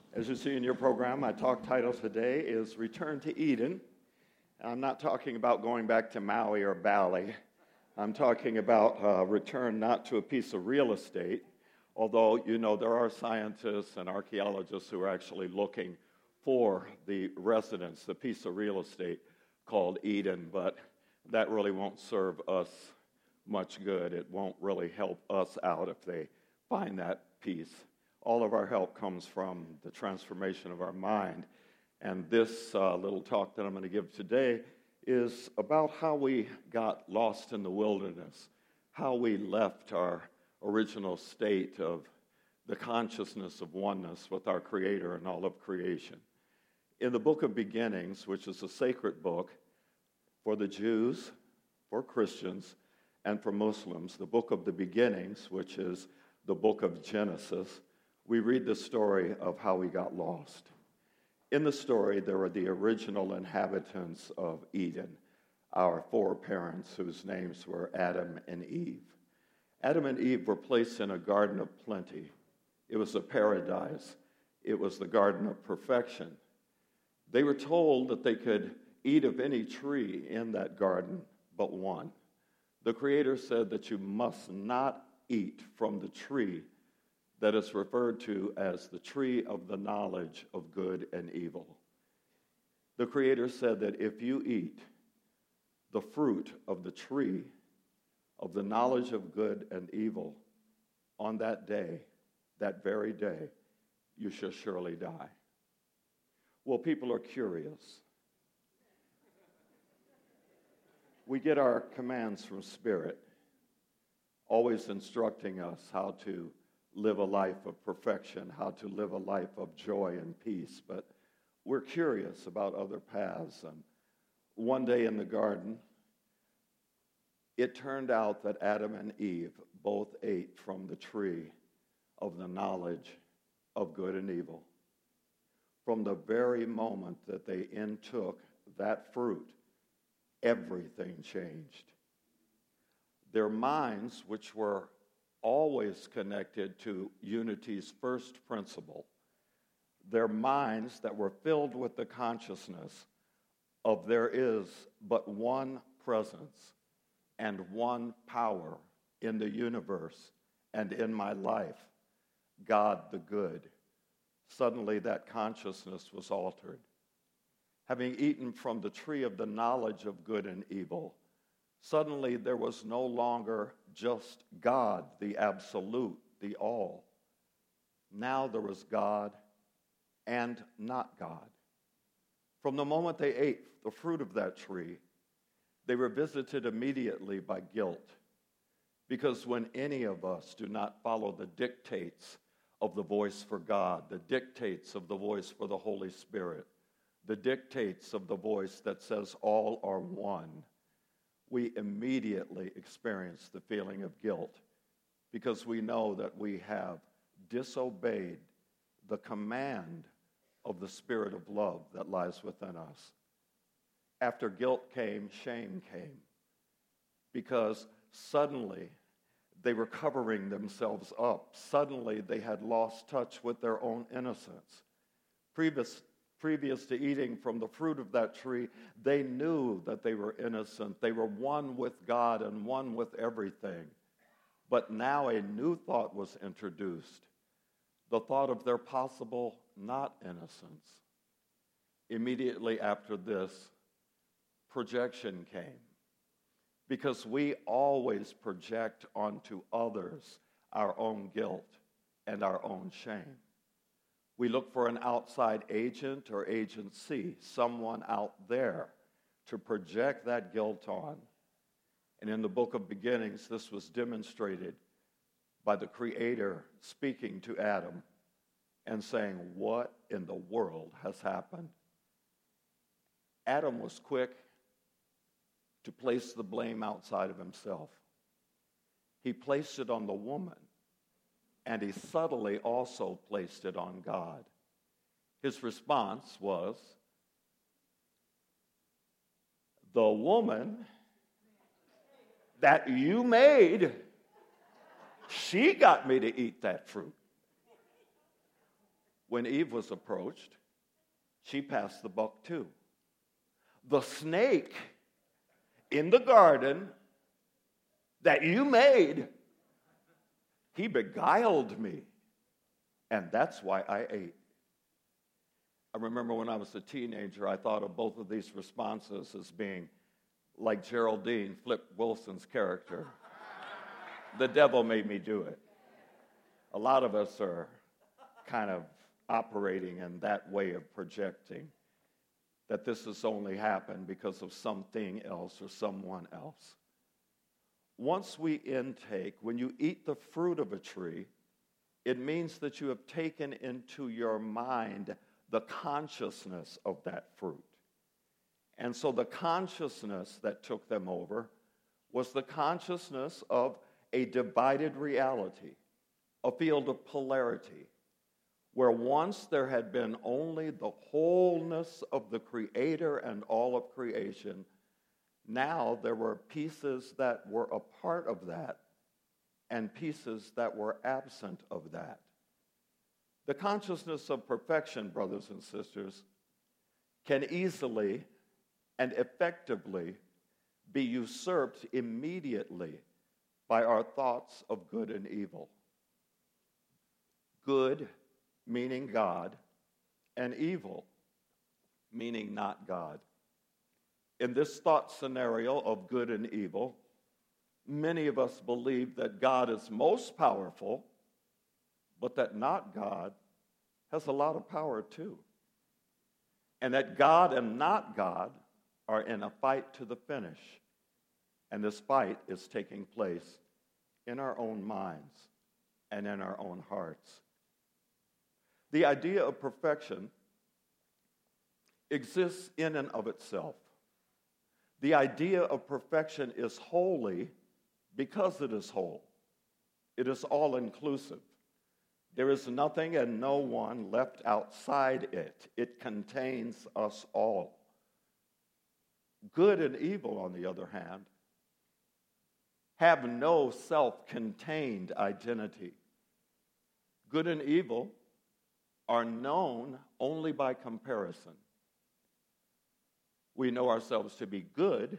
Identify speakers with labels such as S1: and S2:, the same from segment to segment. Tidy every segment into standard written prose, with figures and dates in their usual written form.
S1: As you see in your program, my talk title today is Return to Eden. I'm not talking about going back to Maui or Bali. I'm talking about return not to a piece of real estate, although, you know, there are scientists and archaeologists who are actually looking for the residence, the piece of real estate called Eden, but that really won't serve us much good. It won't really help us out if they find that piece. All of our help comes from the transformation of our mind. And this little talk that I'm going to give today is about how we got lost in the wilderness, how we left our original state of the consciousness of oneness with our Creator and all of creation. In the book of Beginnings, which is a sacred book for the Jews, for Christians, and for Muslims, the book of the Beginnings, which is the book of Genesis, we read the story of how we got lost. In the story, there are the original inhabitants of Eden, our foreparents whose names were Adam and Eve. Adam and Eve were placed in a garden of plenty. It was a paradise. It was the garden of perfection. They were told that they could eat of any tree in that garden but one. The Creator said that you must not eat from the tree that is referred to as the tree of the knowledge of good and evil. The Creator said that if you eat the fruit of the tree of the knowledge of good and evil, on that day, that very day, you shall surely die. Well, people are curious. We get our commands from Spirit, always instructing us how to live a life of perfection, how to live a life of joy and peace. But we're curious about other paths. And one day in the garden, it turned out that Adam and Eve both ate from the tree of the knowledge of good and evil. From the very moment that they intook that fruit, everything changed. Their minds, which were always connected to unity's first principle, their minds that were filled with the consciousness of there is but one presence and one power in the universe and in my life, God the good. Suddenly that consciousness was altered. Having eaten from the tree of the knowledge of good and evil, suddenly there was no longer just God, the absolute, the all. Now there was God and not God. From the moment they ate the fruit of that tree, they were visited immediately by guilt. Because when any of us do not follow the dictates of the voice for God, the dictates of the voice for the Holy Spirit, the dictates of the voice that says all are one, we immediately experience the feeling of guilt because we know that we have disobeyed the command of the Spirit of love that lies within us. After guilt came, shame came, because suddenly they were covering themselves up. Suddenly they had lost touch with their own innocence. Previous to eating from the fruit of that tree, they knew that they were innocent. They were one with God and one with everything. But now a new thought was introduced, the thought of their possible not innocence. Immediately after this, projection came, because we always project onto others our own guilt and our own shame. We look for an outside agent or agency, someone out there, to project that guilt on. And in the book of Beginnings, this was demonstrated by the Creator speaking to Adam and saying, "What in the world has happened?" Adam was quick to place the blame outside of himself. He placed it on the woman. And he subtly also placed it on God. His response was, "The woman that you made, she got me to eat that fruit." when Eve was approached, she passed the buck too. The snake in the garden that you made, he beguiled me, and that's why I ate. I remember when I was a teenager, I thought of both of these responses as being like Geraldine, Flip Wilson's character. The devil made me do it. A lot of us are kind of operating in that way of projecting that this has only happened because of something else or someone else. Once we intake, when you eat the fruit of a tree, it means that you have taken into your mind the consciousness of that fruit. And so the consciousness that took them over was the consciousness of a divided reality, a field of polarity, where once there had been only the wholeness of the Creator and all of creation, now there were pieces that were a part of that and pieces that were absent of that. The consciousness of perfection, brothers and sisters, can easily and effectively be usurped immediately by our thoughts of good and evil. Good meaning God, and evil meaning not God. In this thought scenario of good and evil, many of us believe that God is most powerful, but that not God has a lot of power too. And that God and not God are in a fight to the finish. And this fight is taking place in our own minds and in our own hearts. The idea of perfection exists in and of itself. The idea of perfection is holy because it is whole. It is all-inclusive. There is nothing and no one left outside it. It contains us all. Good and evil, on the other hand, have no self-contained identity. Good and evil are known only by comparison. We know ourselves to be good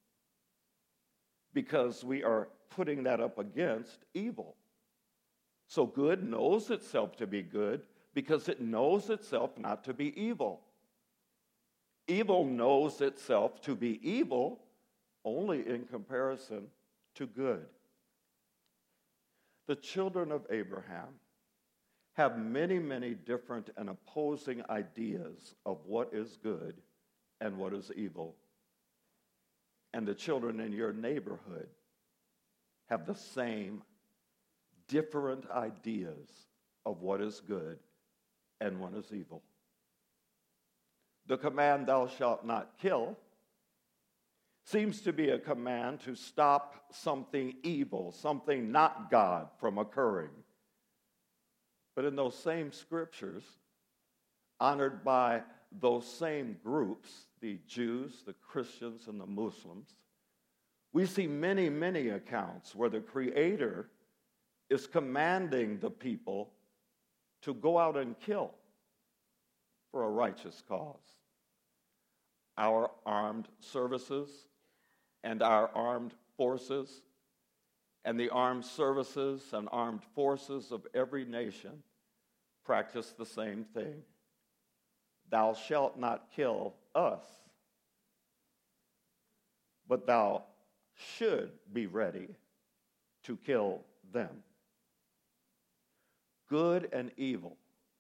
S1: because we are putting that up against evil. So good knows itself to be good because it knows itself not to be evil. Evil knows itself to be evil only in comparison to good. The children of Abraham have many, many different and opposing ideas of what is good and what is evil. And the children in your neighborhood have the same different ideas of what is good and what is evil. The command, thou shalt not kill, seems to be a command to stop something evil, something not God, from occurring. But in those same scriptures, honored by those same groups, the Jews, the Christians, and the Muslims, we see many, many accounts where the Creator is commanding the people to go out and kill for a righteous cause. Our armed services and our armed forces and the armed services and armed forces of every nation practice the same thing. Thou shalt not kill us, but thou should be ready to kill them. Good and evil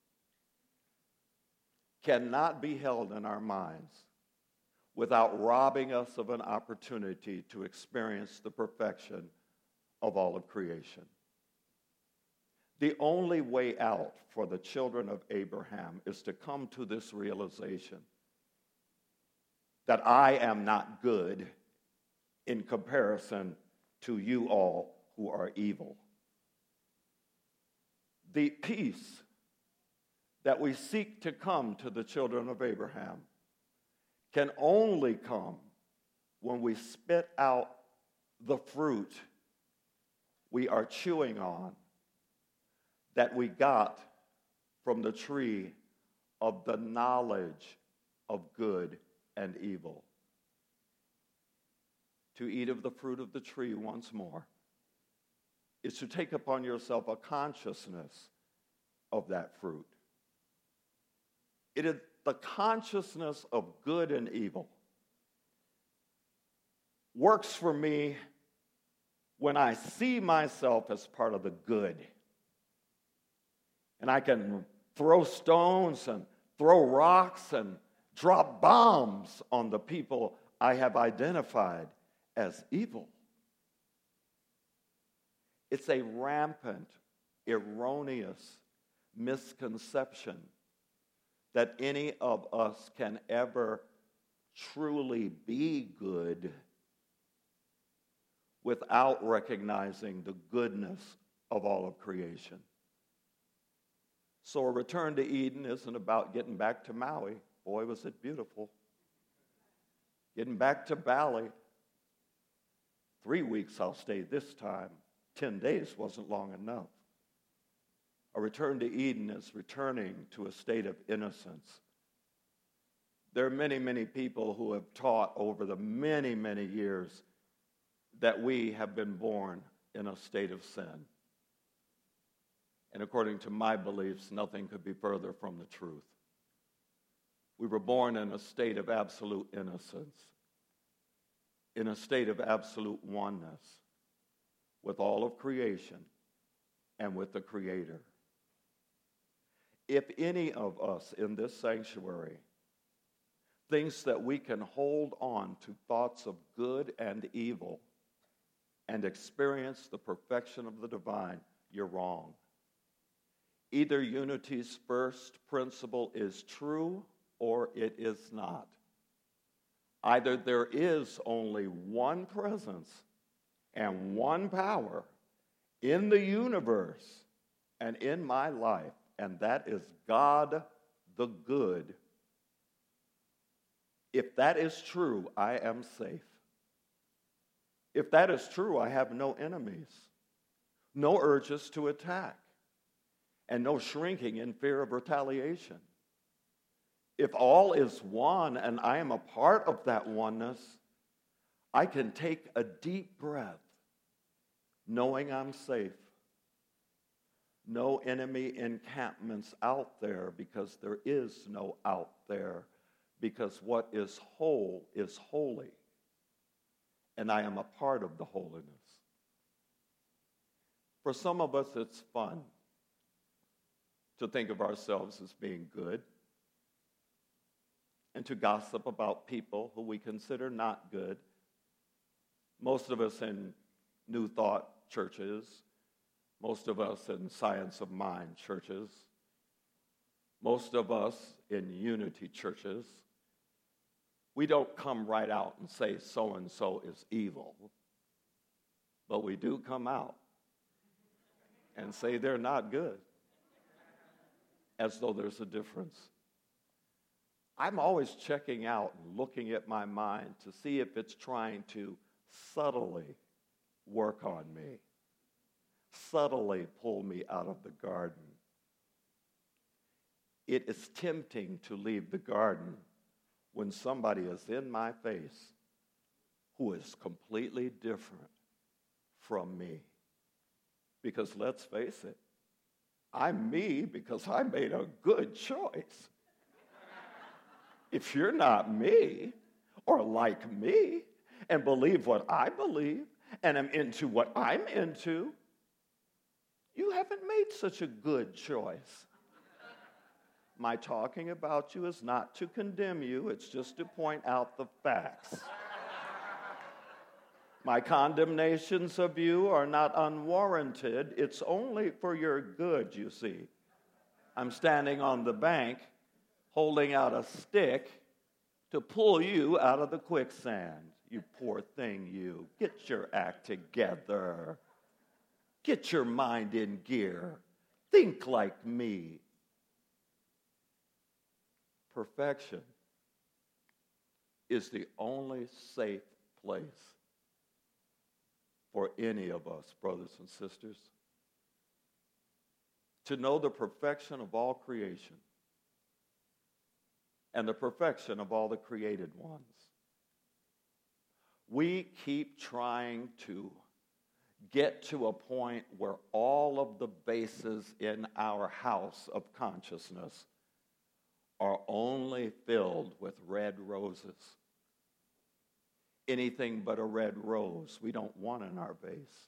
S1: cannot be held in our minds without robbing us of an opportunity to experience the perfection of all of creation. The only way out for the children of Abraham is to come to this realization that I am not good in comparison to you all who are evil. The peace that we seek to come to the children of Abraham can only come when we spit out the fruit we are chewing on that we got from the tree of the knowledge of good and evil. To eat of the fruit of the tree once more is to take upon yourself a consciousness of that fruit. It is the consciousness of good and evil. Works for me when I see myself as part of the good. And I can throw stones and throw rocks and drop bombs on the people I have identified as evil. It's a rampant, erroneous misconception that any of us can ever truly be good without recognizing the goodness of all of creation. So a return to Eden isn't about getting back to Maui. Boy, was it beautiful. Getting back to Bali. 3 weeks I'll stay this time. 10 days wasn't long enough. A return to Eden is returning to a state of innocence. There are many, many people who have taught over the many, many years that we have been born in a state of sin. And according to my beliefs, nothing could be further from the truth. We were born in a state of absolute innocence, in a state of absolute oneness with all of creation and with the Creator. If any of us in this sanctuary thinks that we can hold on to thoughts of good and evil and experience the perfection of the divine, you're wrong. Either unity's first principle is true or it is not. Either there is only one presence and one power in the universe and in my life, and that is God the good. If that is true, I am safe. If that is true, I have no enemies, no urges to attack, and no shrinking in fear of retaliation. If all is one and I am a part of that oneness, I can take a deep breath knowing I'm safe. No enemy encampments out there, because there is no out there, because what is whole is holy, and I am a part of the holiness. For some of us, it's fun to think of ourselves as being good and to gossip about people who we consider not good. Most of us in New Thought churches, most of us in Science of Mind churches, most of us in Unity churches, we don't come right out and say so-and-so is evil, but we do come out and say they're not good, as though there's a difference. I'm always checking out and looking at my mind to see if it's trying to subtly work on me, subtly pull me out of the garden. It is tempting to leave the garden when somebody is in my face who is completely different from me. Because let's face it, I'm me because I made a good choice. If you're not me or like me and believe what I believe and am into what I'm into, you haven't made such a good choice. My talking about you is not to condemn you, it's just to point out the facts. My condemnations of you are not unwarranted, it's only for your good, you see. I'm standing on the bank holding out a stick to pull you out of the quicksand. You poor thing, you. Get your act together. Get your mind in gear. Think like me. Perfection is the only safe place for any of us, brothers and sisters. to know the perfection of all creation and the perfection of all the created ones. We keep trying to get to a point where all of the bases in our house of consciousness are only filled with red roses. Anything but a red rose we don't want in our vase.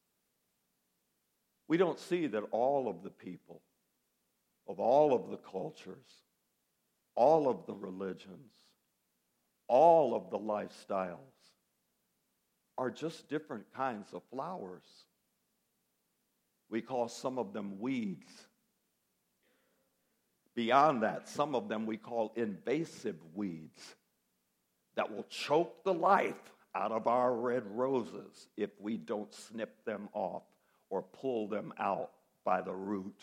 S1: We don't see that all of the people, of all of the cultures, all of the religions, all of the lifestyles are just different kinds of flowers. We call some of them weeds. Beyond that, some of them we call invasive weeds that will choke the life out of our red roses if we don't snip them off or pull them out by the root.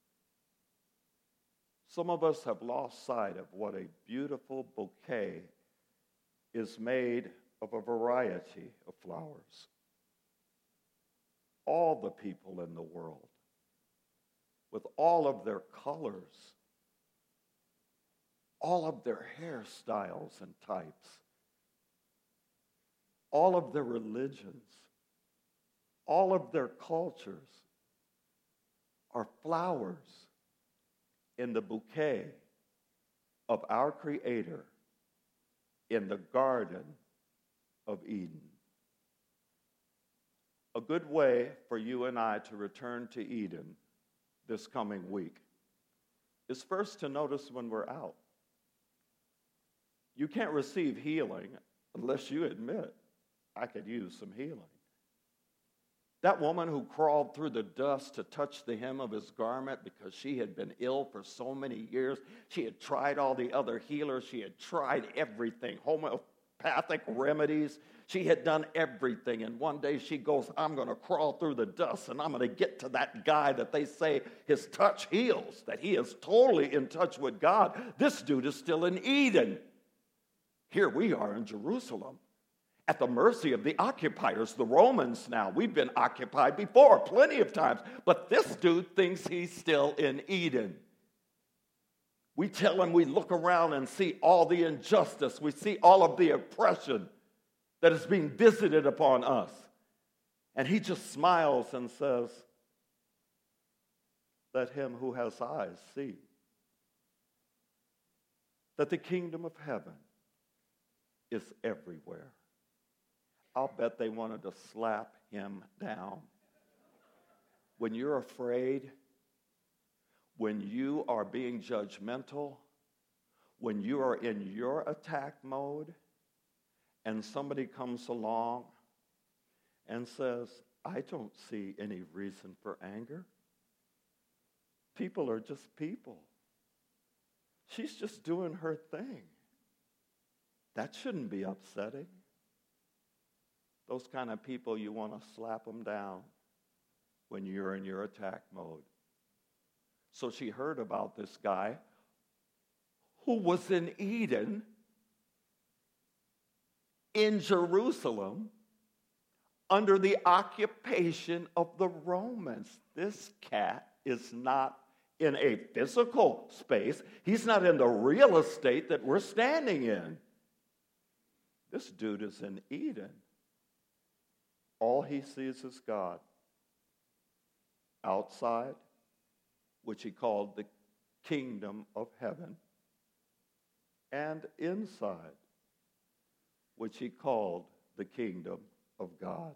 S1: Some of us have lost sight of what a beautiful bouquet is made of a variety of flowers. All the people in the world, with all of their colors, all of their hairstyles and types, all of their religions, all of their cultures are flowers in the bouquet of our Creator in the Garden of Eden. A good way for you and I to return to Eden this coming week is first to notice when we're out. You can't receive healing unless you admit, I could use some healing. That woman who crawled through the dust to touch the hem of his garment because she had been ill for so many years. She had tried all the other healers. She had tried everything, homeopathic remedies. She had done everything. And one day she goes, I'm going to crawl through the dust and I'm going to get to that guy that they say his touch heals, that he is totally in touch with God. This dude is still in Eden. Here we are in Jerusalem, at the mercy of the occupiers, the Romans now. We've been occupied before plenty of times, but this dude thinks he's still in Eden. We tell him we look around and see all the injustice. We see all of the oppression that is being visited upon us. And he just smiles and says, let him who has eyes see that the kingdom of heaven is everywhere. I'll bet they wanted to slap him down. When you're afraid, when you are being judgmental, when you are in your attack mode, and somebody comes along and says, I don't see any reason for anger. People are just people. She's just doing her thing. That shouldn't be upsetting. Those kind of people, you want to slap them down when you're in your attack mode. So she heard about this guy who was in Eden, in Jerusalem, under the occupation of the Romans. This cat is not in a physical space. He's not in the real estate that we're standing in. This dude is in Eden. All he sees is God. Outside, which he called the kingdom of heaven, and inside, which he called the kingdom of God.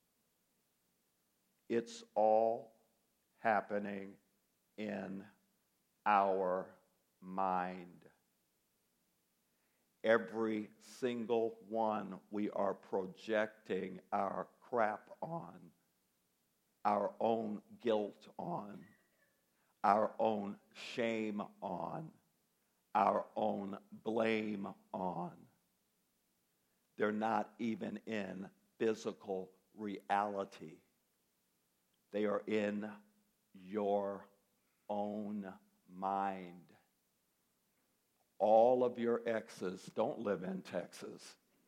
S1: It's all happening in our mind. Every single one we are projecting our crap on, our own guilt on, our own shame on, our own blame on. They're not even in physical reality. They are in your own mind. All of your exes don't live in Texas.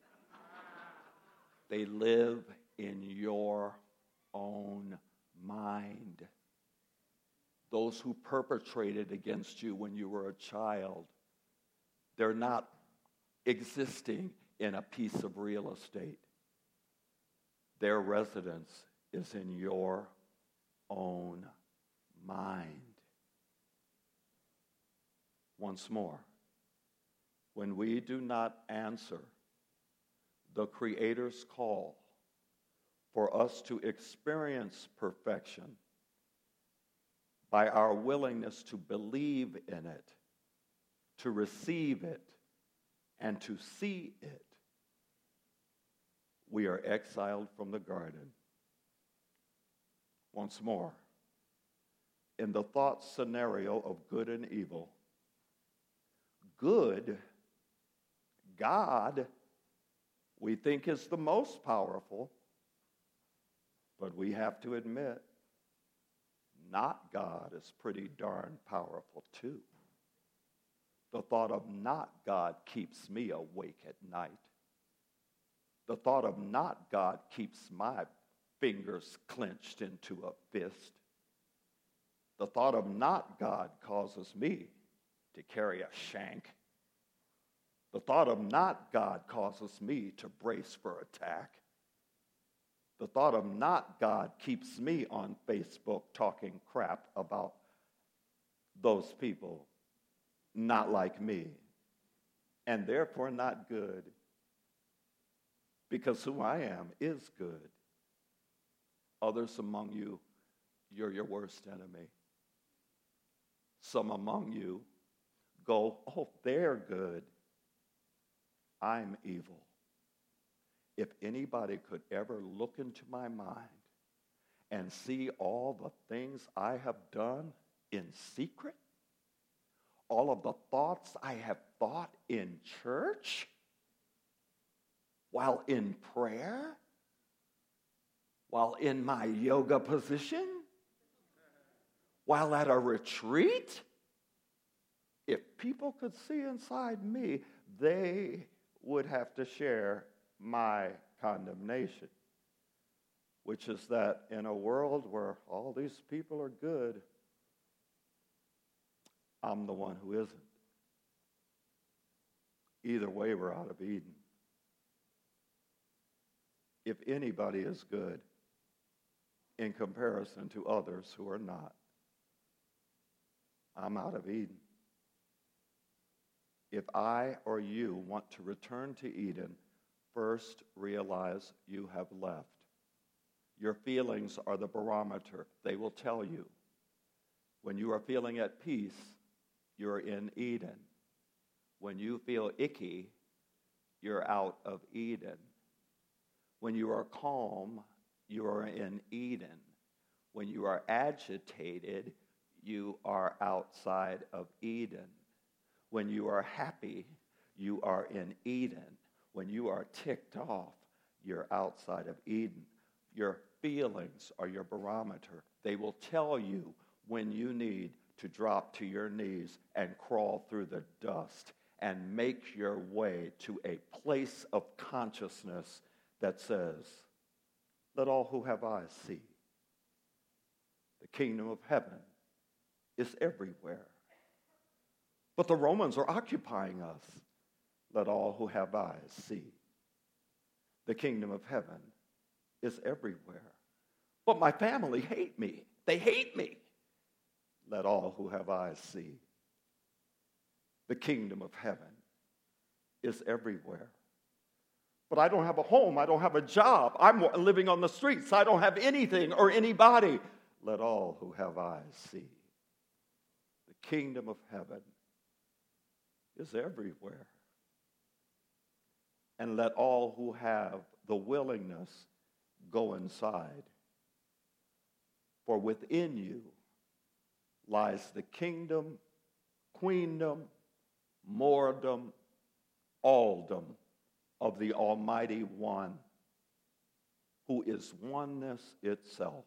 S1: They live in your own mind. those who perpetrated against you when you were a child, they're not existing in a piece of real estate. Their residence is in your own mind. Once more, when we do not answer the Creator's call for us to experience perfection by our willingness to believe in it, to receive it, and to see it, we are exiled from the garden. Once more, in the thought scenario of good and evil, good, God, we think is the most powerful, but we have to admit, not God is pretty darn powerful too. The thought of not God keeps me awake at night. The thought of not God keeps my fingers clenched into a fist. The thought of not God causes me to carry a shank. The thought of not God causes me to brace for attack. The thought of not God keeps me on Facebook talking crap about those people not like me, and therefore not good, because who I am is good. Others among you, you're your worst enemy. Some among you go, oh, they're good. I'm evil. If anybody could ever look into my mind and see all the things I have done in secret, all of the thoughts I have thought in church, while in prayer, while in my yoga position, while at a retreat, if people could see inside me, they would have to share my condemnation, which is that in a world where all these people are good, I'm the one who isn't. Either way, we're out of Eden. If anybody is good in comparison to others who are not, I'm out of Eden. If I or you want to return to Eden, first realize you have left. Your feelings are the barometer. They will tell you. When you are feeling at peace, you're in Eden. When you feel icky, you're out of Eden. When you are calm, you are in Eden. When you are agitated, you are outside of Eden. When you are happy, you are in Eden. When you are ticked off, you're outside of Eden. Your feelings are your barometer. They will tell you when you need to drop to your knees and crawl through the dust and make your way to a place of consciousness that says, let all who have eyes see. The kingdom of heaven is everywhere. But the Romans are occupying us. Let all who have eyes see. The kingdom of heaven is everywhere. But my family hate me. They hate me. Let all who have eyes see. The kingdom of heaven is everywhere. But I don't have a home. I don't have a job. I'm living on the streets. I don't have anything or anybody. Let all who have eyes see. The kingdom of heaven is everywhere. And let all who have the willingness go inside. For within you lies the kingdom, queendom, moredom, alldom of the Almighty One, who is oneness itself.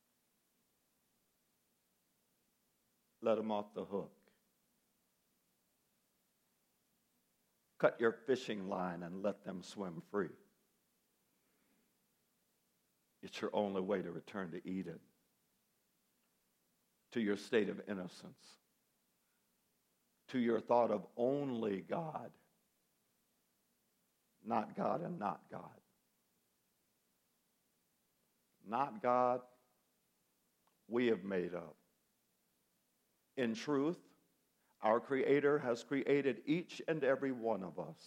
S1: Let him off the hook. Cut your fishing line and let them swim free. It's your only way to return to Eden. to your state of innocence, to your thought of only God, not God and not God. Not God, we have made up. In truth, our Creator has created each and every one of us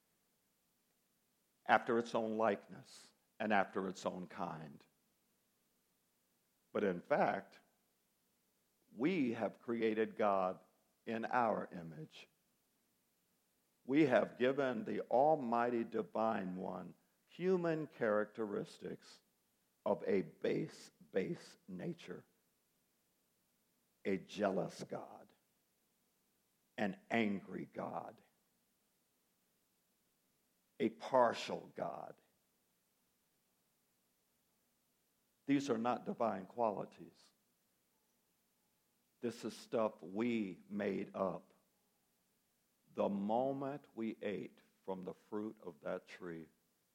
S1: after its own likeness and after its own kind. But in fact, we have created God in our image. We have given the Almighty Divine One human characteristics of a base nature, a jealous God, an angry God, a partial God. These are not divine qualities. This is stuff we made up the moment we ate from the fruit of that tree.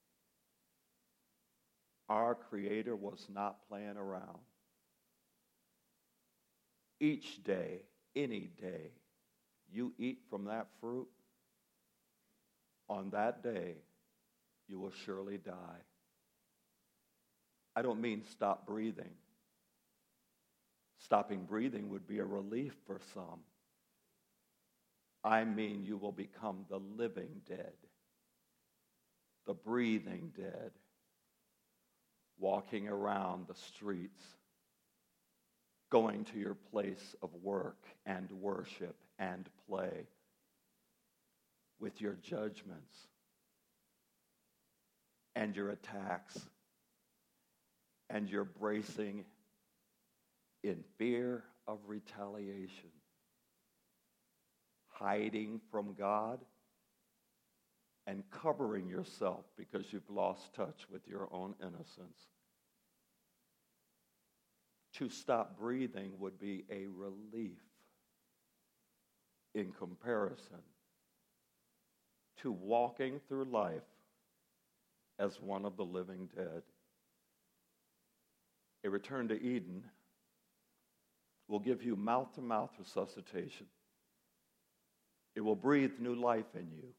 S1: Our Creator was not playing around. Each day, any day, you eat from that fruit, on that day, you will surely die. I don't mean stop breathing. Stopping breathing would be a relief for some. I mean you will become the living dead, the breathing dead, walking around the streets, going to your place of work and worship and play with your judgments and your attacks and your bracing in fear of retaliation, hiding from God and covering yourself because you've lost touch with your own innocence. To stop breathing would be a relief in comparison to walking through life as one of the living dead. A return to Eden will give you mouth-to-mouth resuscitation. It will breathe new life in you.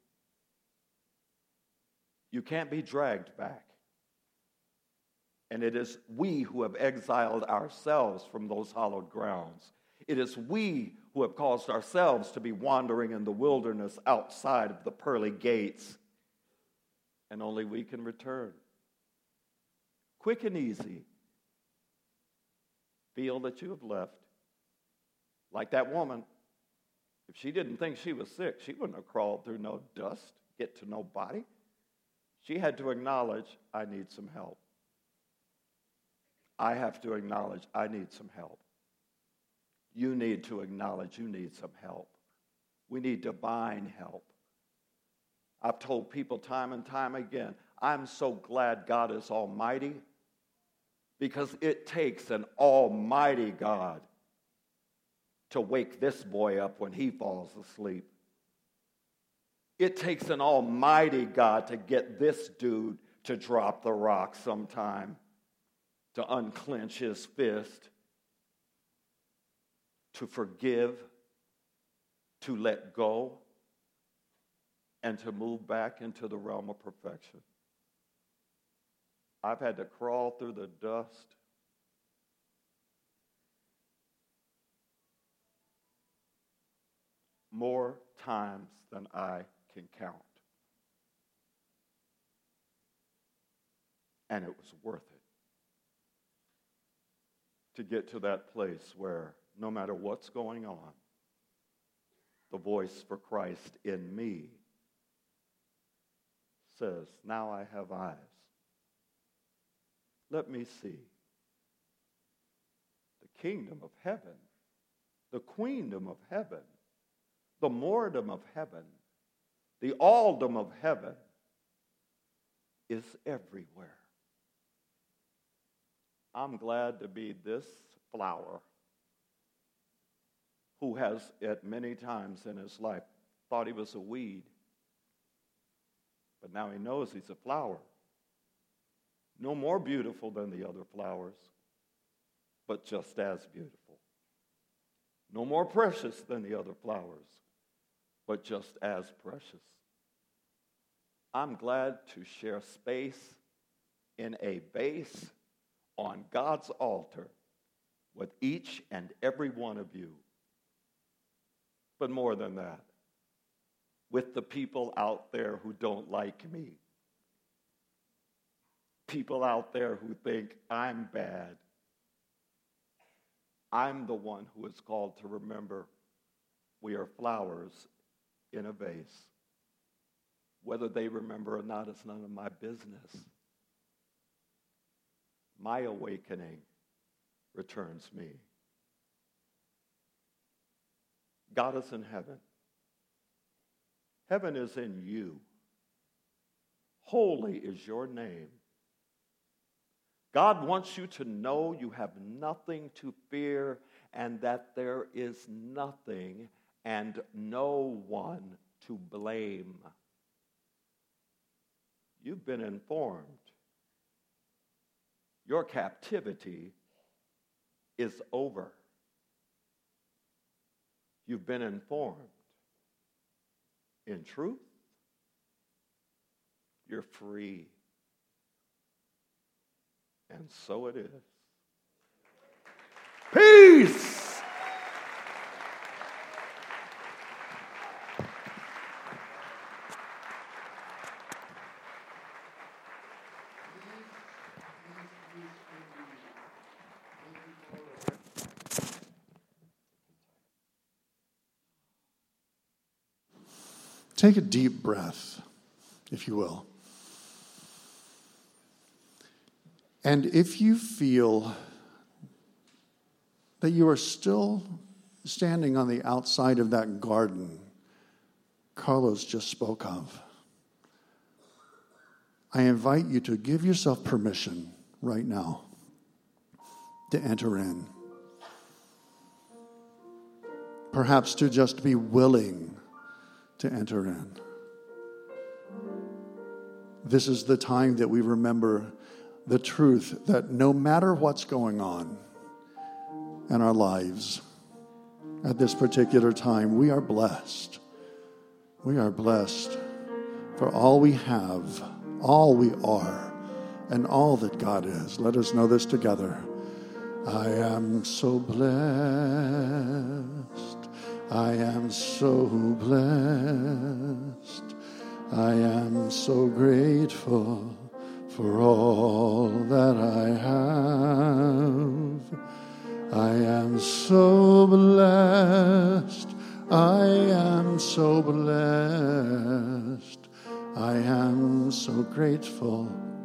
S1: You can't be dragged back. And it is we who have exiled ourselves from those hallowed grounds. It is we who have caused ourselves to be wandering in the wilderness outside of the pearly gates. And only we can return. Quick and easy. Feel that you have left. Like that woman. If she didn't think she was sick, she wouldn't have crawled through no dust, get to no body. She had to acknowledge, I need some help. I have to acknowledge, I need some help. You need to acknowledge you need some help. We need divine help. I've told people time and time again, I'm so glad God is almighty because it takes an almighty God to wake this boy up when he falls asleep. It takes an almighty God to get this dude to drop the rock sometime, to unclench his fist, to forgive, to let go, and to move back into the realm of perfection. I've had to crawl through the dust more times than I can count. And it was worth it to get to that place where no matter what's going on, the voice for Christ in me says, now I have eyes. Let me see the kingdom of heaven, the queendom of heaven, the moredom of heaven, the alldom of heaven is everywhere. I'm glad to be this flower who has at many times in his life thought he was a weed. But now he knows he's a flower. No more beautiful than the other flowers, but just as beautiful. No more precious than the other flowers, but just as precious. I'm glad to share space in a vase on God's altar with each and every one of you. But more than that, with the people out there who don't like me. People out there who think I'm bad. I'm the one who is called to remember we are flowers in a vase. Whether they remember or not is none of my business. My awakening returns me. God is in heaven. Heaven is in you. Holy is your name. God wants you to know you have nothing to fear and that there is nothing and no one to blame. You've been informed. Your captivity is over. You've been informed. In truth, you're free. And so it is. Peace!
S2: Take a deep breath, if you will. And if you feel that you are still standing on the outside of that garden Carlos just spoke of, I invite you to give yourself permission right now to enter in. Perhaps to just be willing to enter in. This is the time that we remember the truth that no matter what's going on in our lives at this particular time, we are blessed. We are blessed for all we have, all we are, and all that God is. Let us know this together. I am so blessed. I am so blessed. I am so grateful for all that I have. I am so blessed. I am so blessed. I am so grateful.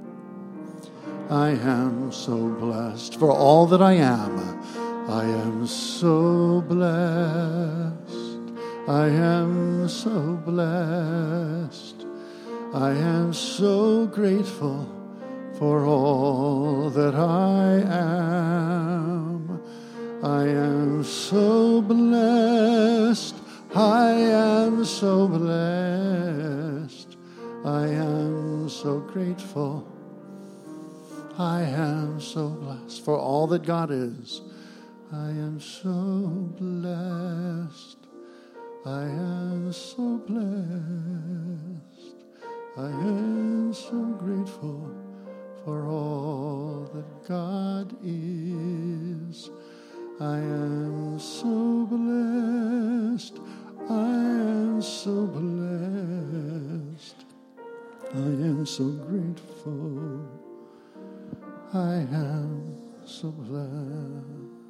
S2: I am so blessed for all that I am. I am so blessed. I am so blessed. I am so grateful for all that I am. I am so blessed. I am so blessed. I am so grateful. I am so blessed for all that God is. I am so blessed. I am so blessed. I am so grateful for all that God is. I am so blessed. I am so blessed. I am so grateful. I am so blessed.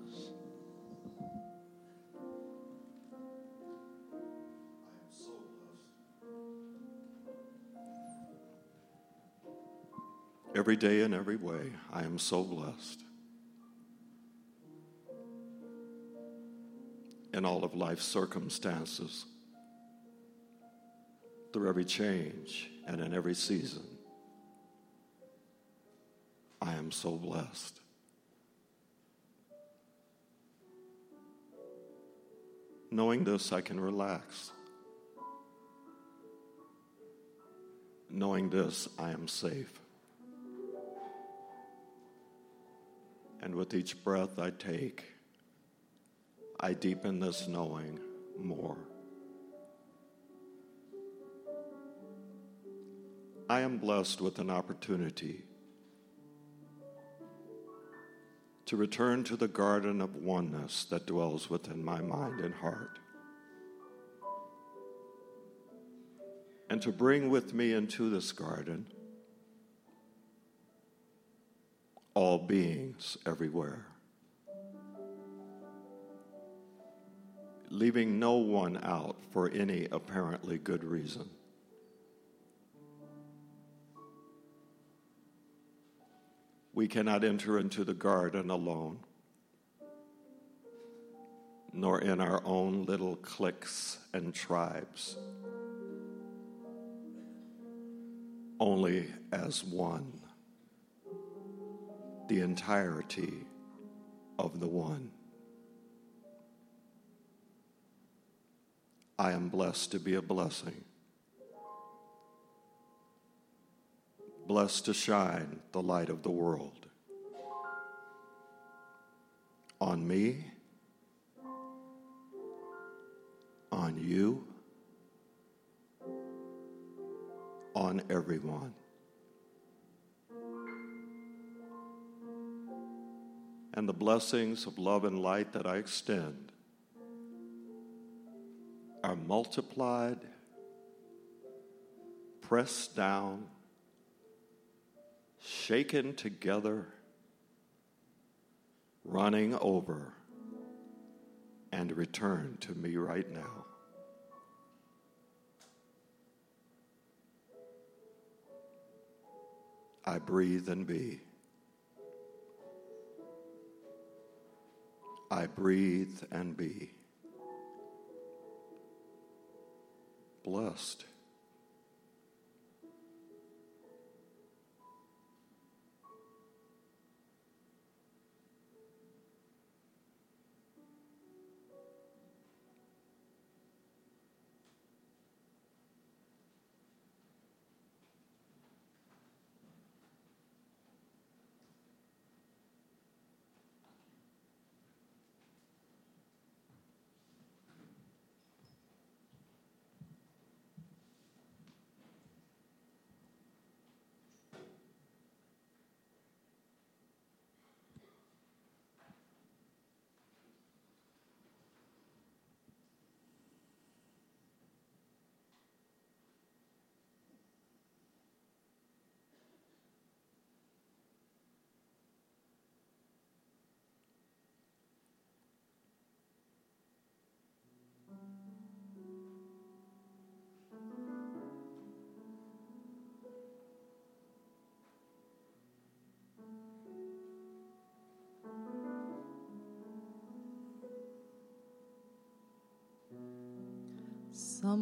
S1: Every day in every way, I am so blessed. In all of life's circumstances, through every change and in every season, I am so blessed. Knowing this, I can relax. Knowing this, I am safe. And with each breath I take, I deepen this knowing more. I am blessed with an opportunity to return to the garden of oneness that dwells within my mind and heart, and to bring with me into this garden all beings everywhere, leaving no one out for any apparently good reason. We cannot enter into the garden alone, nor in our own little cliques and tribes, only as one, the entirety of the one. I am blessed to be a blessing, blessed to shine the light of the world on me, on you, on everyone. And the blessings of love and light that I extend are multiplied, pressed down, shaken together, running over, and returned to me right now. I breathe and be. I breathe and be. Blessed.